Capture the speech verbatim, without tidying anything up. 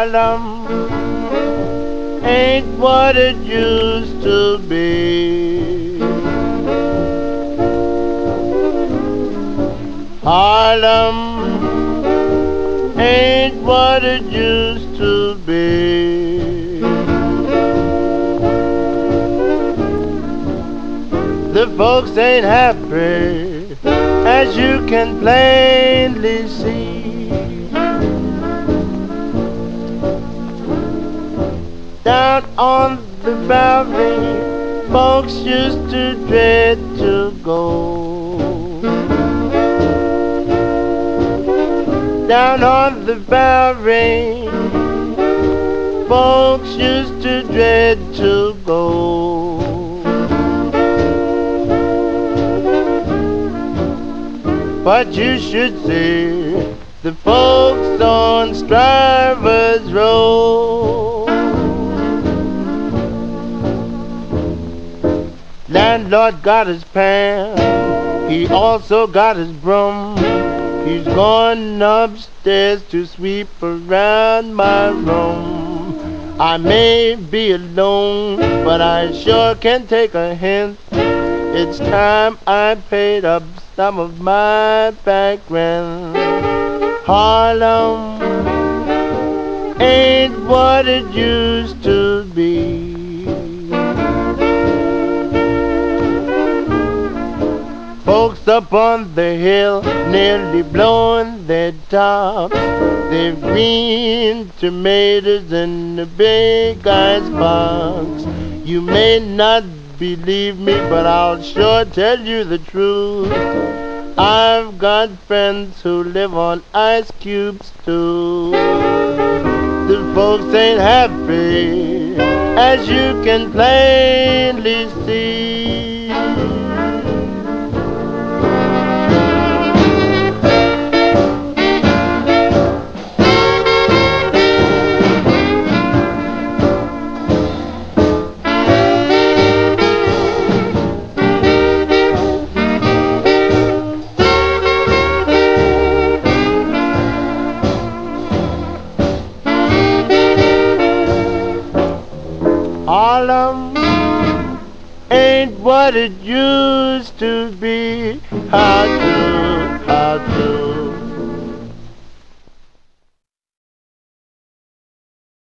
Harlem ain't what it used to be. Harlem ain't what it used to be. The folks ain't happy, as you can plainly see. Down on the Bowery, folks used to dread to go. Down on the Bowery, folks used to dread to go. But you should see the folks on Stryver's Road. Landlord got his pan, he also got his broom. He's gone upstairs to sweep around my room. I may be alone, but I sure can take a hint. It's time I paid up some of my back rent. Harlem ain't what it used to be. Folks up on the hill nearly blowing their tops. They've green tomatoes in the big ice box. You may not believe me, but I'll sure tell you the truth. I've got friends who live on ice cubes too. The folks ain't happy, as you can plainly see. Harlem ain't what it used to be. How to, how to